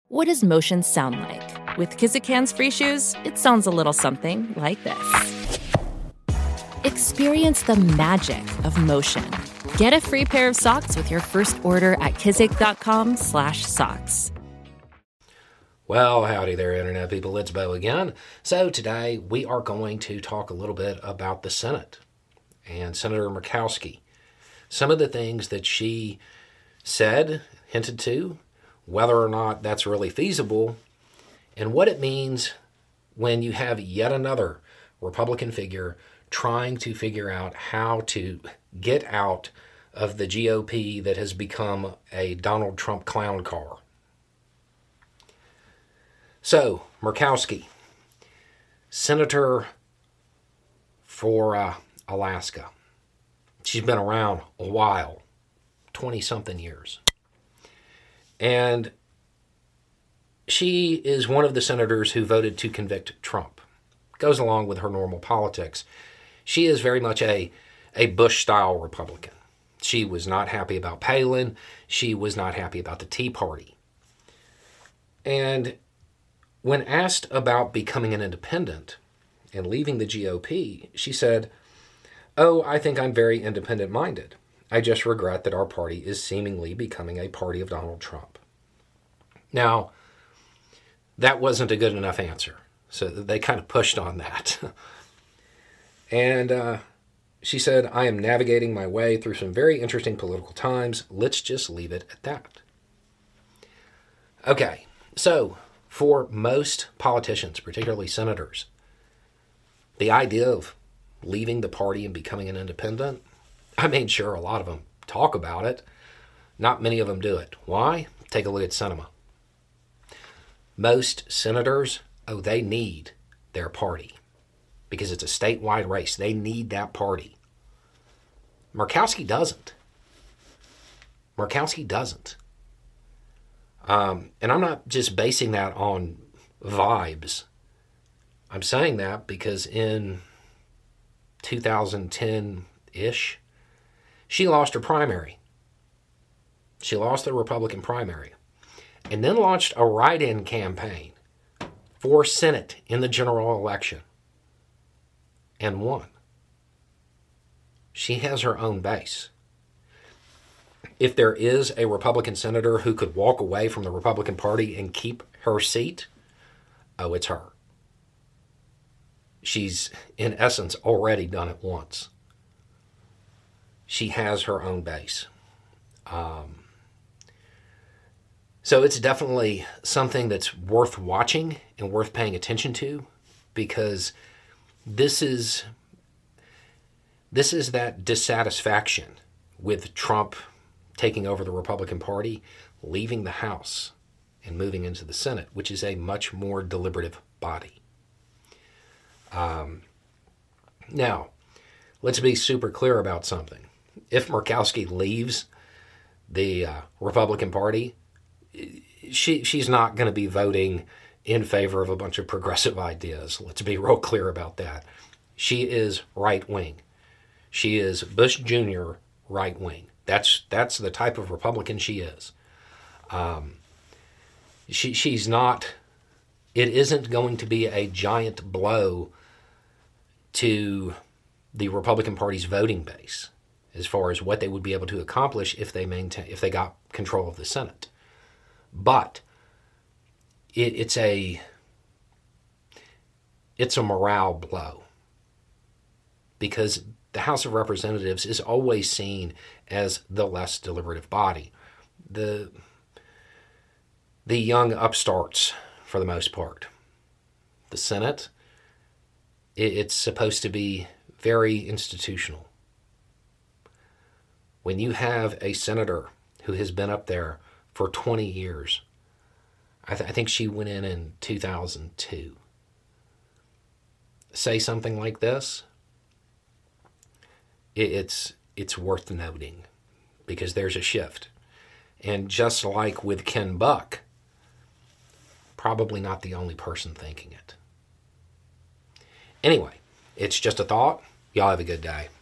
What does motion sound like? With Kizikans free shoes, it sounds a little something like this. Experience the magic of motion. Get a free pair of socks with your first order at kizik.com/socks. Well, howdy there, Internet people. It's Bo again. So today we are going to talk a little bit about the Senate and Senator Murkowski. Some of the things that she said, hinted to, whether or not that's really feasible, and what it means when you have yet another Republican figure trying to figure out how to get out of the GOP that has become a Donald Trump clown car. So, Murkowski, Senator for Alaska. She's been around a while, 20-something years. And she is one of the senators who voted to convict Trump. Goes along with her normal politics. She is very much a Bush-style Republican. She was not happy about Palin. She was not happy about the Tea Party. And when asked about becoming an independent and leaving the GOP, she said, "Oh, I think I'm very independent-minded. I just regret that our party is seemingly becoming a party of Donald Trump." Now, that wasn't a good enough answer, so they kind of pushed on that. And she said, "I am navigating my way through some very interesting political times. Let's just leave it at that." Okay, so for most politicians, particularly senators, the idea of leaving the party and becoming an independent, I mean, sure, a lot of them talk about it. Not many of them do it. Why? Take a look at Sinema. Most senators, they need their party because it's a statewide race. They need that party. Murkowski doesn't. Murkowski doesn't. And I'm not just basing that on vibes. I'm saying that because in 2010-ish, she lost her primary. She lost the Republican primary and then launched a write-in campaign for Senate in the general election and won. She has her own base. If there is a Republican senator who could walk away from the Republican Party and keep her seat, it's her. She's, in essence, already done it once. She has her own base. So it's definitely something that's worth watching and worth paying attention to, because this is that dissatisfaction with Trump taking over the Republican Party, leaving the House and moving into the Senate, which is a much more deliberative body. Now, let's be super clear about something. If Murkowski leaves the Republican Party, she's not going to be voting in favor of a bunch of progressive ideas. Let's be real clear about that. She is right-wing. She is Bush Jr. right-wing. That's the type of Republican she is. She's not. It isn't going to be a giant blow to the Republican Party's voting base as far as what they would be able to accomplish if they got control of the Senate. But it's a morale blow, because the House of Representatives is always seen as the less deliberative body. The young upstarts, for the most part. The Senate, it's supposed to be very institutional. When you have a senator who has been up there for 20 years, I think she went in 2002, say something like this, it's worth noting, because there's a shift. And just like with Ken Buck, probably not the only person thinking it. Anyway, it's just a thought. Y'all have a good day.